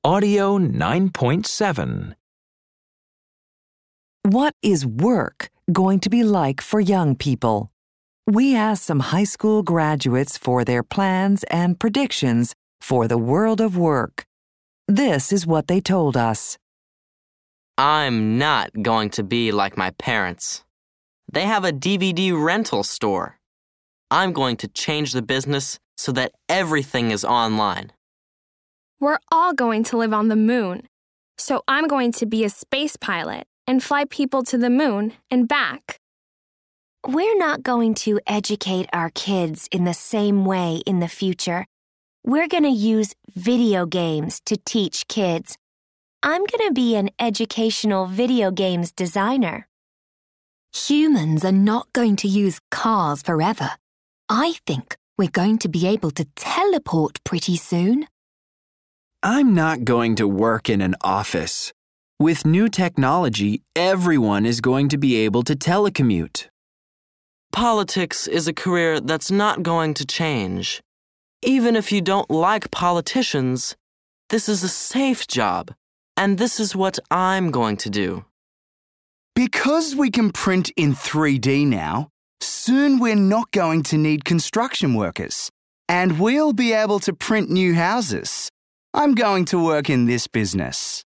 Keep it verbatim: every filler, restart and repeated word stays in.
Audio nine point seven. What is work going to be like for young people? We asked some high school graduates for their plans and predictions for the world of work. This is what they told us. I'm not going to be like my parents. They have a D V D rental store. I'm going to change the business so that everything is online. We're all going to live on the moon, so I'm going to be a space pilot and fly people to the moon and back. We're not going to educate our kids in the same way in the future. We're going to use video games to teach kids. I'm going to be an educational video games designer. Humans are not going to use cars forever. I think we're going to be able to teleport pretty soon. I'm not going to work in an office. With new technology, everyone is going to be able to telecommute. Politics is a career that's not going to change. Even if you don't like politicians, this is a safe job, and this is what I'm going to do. Because we can print in three D now, soon we're not going to need construction workers, and we'll be able to print new houses. I'm going to work in this business.